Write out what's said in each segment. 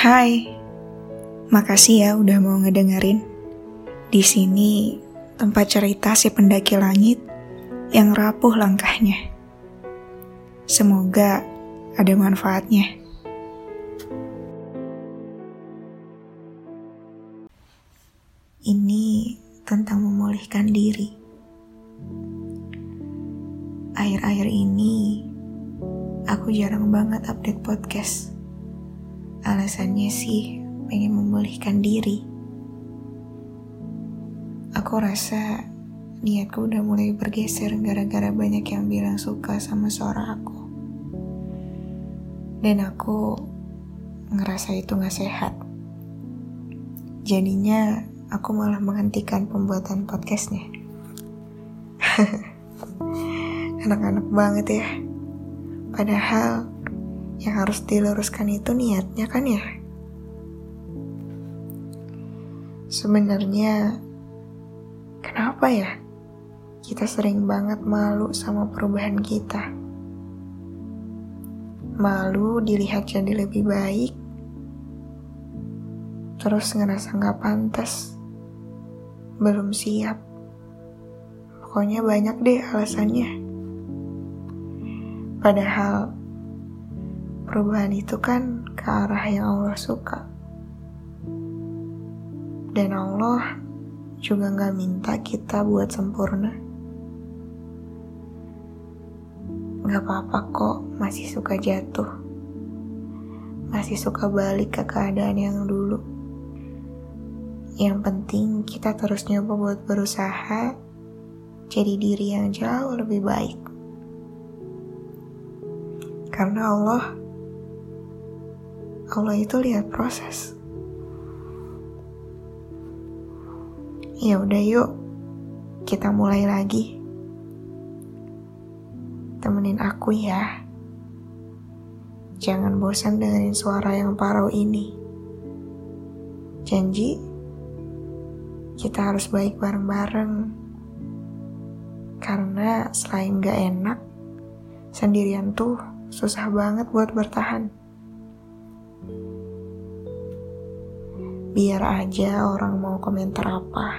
Hai, makasih ya udah mau ngedengerin. Di sini tempat cerita si pendaki langit yang rapuh langkahnya. Semoga ada manfaatnya. Ini tentang memulihkan diri. Akhir-akhir ini aku jarang banget update podcast. Alasannya sih pengen memulihkan diri. Aku rasa niatku udah mulai bergeser gara-gara banyak yang bilang suka sama suara aku. Dan aku ngerasa itu gak sehat. Jadinya aku malah menghentikan pembuatan podcastnya. Anak-anak banget ya. Padahal yang harus diluruskan itu niatnya kan ya. Sebenarnya kenapa ya kita sering banget malu sama perubahan kita? Malu dilihat jadi lebih baik, terus ngerasa gak pantas, belum siap. Pokoknya banyak deh alasannya. Padahal perubahan itu kan ke arah yang Allah suka. Dan Allah juga gak minta kita buat sempurna. Gak apa-apa kok masih suka jatuh. Masih suka balik ke keadaan yang dulu. Yang penting kita terus nyoba buat berusaha jadi diri yang jauh lebih baik. Karena Allah itu lihat proses. Ya udah yuk, kita mulai lagi. Temenin aku ya. Jangan bosan dengerin suara yang parau ini. Janji, kita harus baik bareng-bareng. Karena selain gak enak, sendirian tuh susah banget buat bertahan. Biar aja orang mau komentar apa,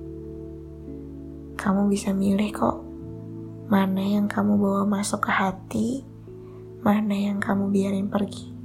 kamu bisa milih kok mana yang kamu bawa masuk ke hati, mana yang kamu biarin pergi.